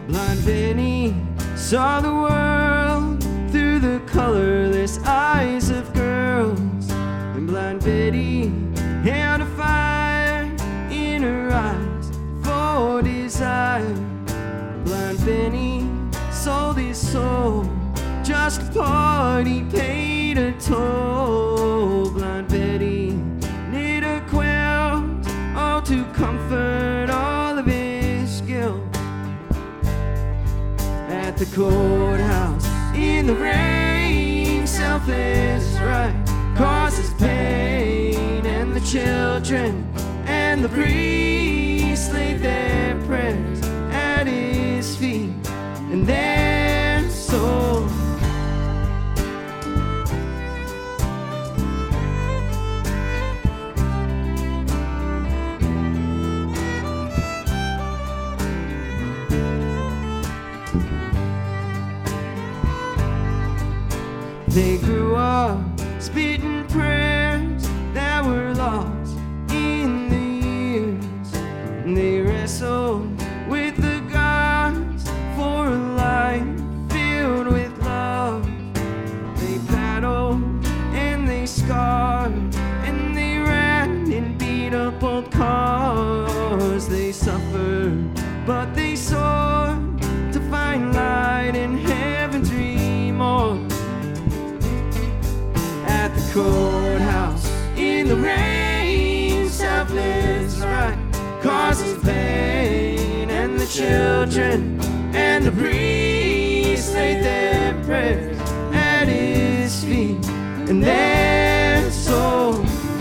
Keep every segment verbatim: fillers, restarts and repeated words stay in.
Blind Benny saw the world through the colorless eyes of girls. And blind Betty had a fire in her eyes for desire. Blind Benny sold his soul just to party, paid a toll. Blind Betty knit a quilt, all to comfort all of his guilt. At the courthouse in the rain, selfless right causes pain, and the children and the priests laid their prayers at his feet, and their soul they grew up spitting prayers that were lost in the years. And they wrestled with the gods for a life filled with love. They battled and they scarred and they ran and beat up old cars. They suffered but they soared to find light in heaven's remorse. At the courthouse in the rain, selfless right causes pain, and the children and the priests laid their prayers at his feet, and their soul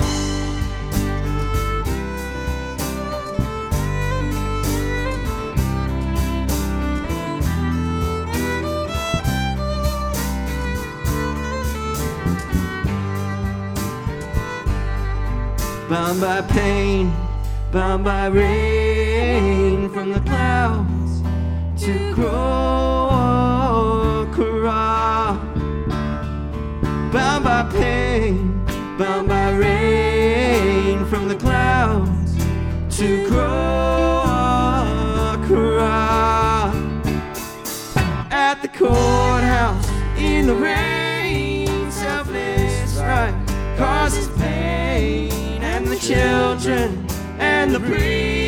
bound by pain, bound by rain from the clouds to grow a corral. Bound by pain, bound by rain from the clouds to grow a corral. At the courthouse in the rain, selfless right causes pain, and the children and the priests